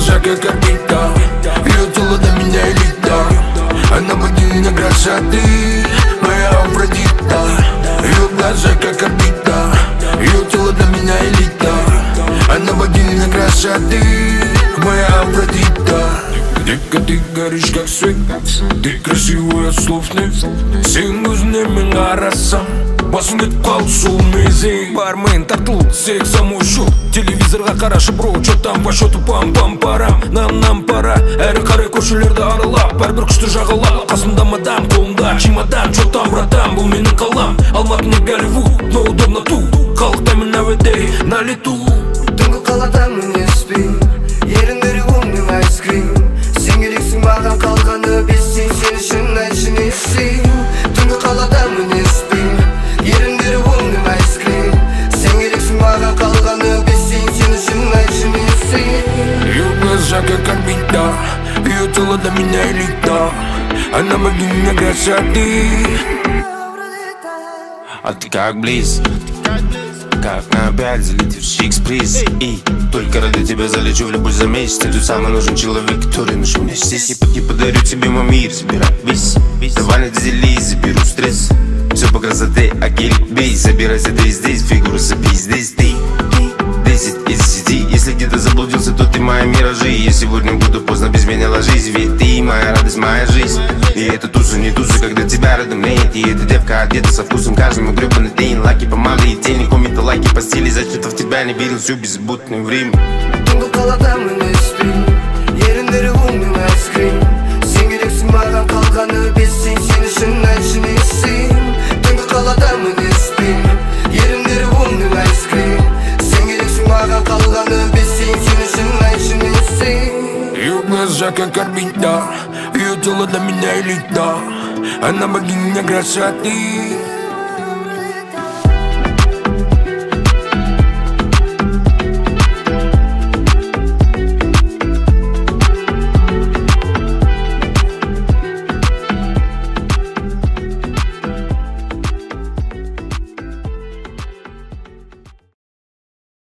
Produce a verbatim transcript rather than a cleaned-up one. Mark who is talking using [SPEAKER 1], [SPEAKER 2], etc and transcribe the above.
[SPEAKER 1] глаза как орбита, ее тело для меня элита. Она богиня красоты, моя Афродита. Ее глаза как орбита, ее тело для меня элита. Она богиня красоты, моя Афродита. Детка, ты горишь как свет, ты красивая слов нет. Сен көзіне мен қарасам, басым кетіп қалды сол мезей. Бармен тартылып сек самой шоу, телевизорға қарашы бро, чё там по счету пам-пам-парам. Нам-нам пара, әрі қарай көшелерді аралап, бәрбір күшті жағалап. Қасымда мадам, қолымда чемодан, чё там братан, бұл менің қалам. Алматы не Голливуд, но удобно тут, қалықтаймын әуеде на лету.
[SPEAKER 2] Түнгі қаладамын еспей, еріндері өңнің айскрим. Сен керексің маған қалғаны бестен, сен үшін айтшы не істейін. Түнгі қаладамын еспей, еріндері өңнің айскрим. Сен керексің маған қалғаны бестен, сен үшін айтшы не істейін.
[SPEAKER 1] Ее глаза как орбита, ее тело для меня элита. Она богиня красоты.
[SPEAKER 3] А ты как близ, как на опять залетевший экспресс. И только ради тебя залечу в любой за месяц. Ты тот самый нужен человек, который нужен мне здесь. Я подарю тебе мой мир, собирай весь. Давай на дизеле, заберу стресс. Все по красоте, а гелик бей. Собирайся ты здесь, фигуру забей здесь ты. Десять из десяти, если где-то заблудился, то ты моя миражи. Я сегодня буду поздно, без меня ложись. Ведь ты моя радость, моя жизнь. И это туса, не туса, когда тебя рядом нет. И эта девка одета со вкусом, каждому гребаный день. Лаки помады и тени, комменты, лайки, постели. Зачем-то в тебя не верил всю беззаботное время.
[SPEAKER 2] Түнгі қаладамын еспей, еріндері өңнің айскрим. Сен керексің маған қалғаны бестен, сен үшін айтшы не істейін. Түнгі қаладамын еспей, еріндері өңнің айскрим. Сен керексің маған қалғаны бестен, сен үшін айтшы не істейін.
[SPEAKER 1] Ее глаза как орбита, ее тело для меня элита. Она богиня красоты.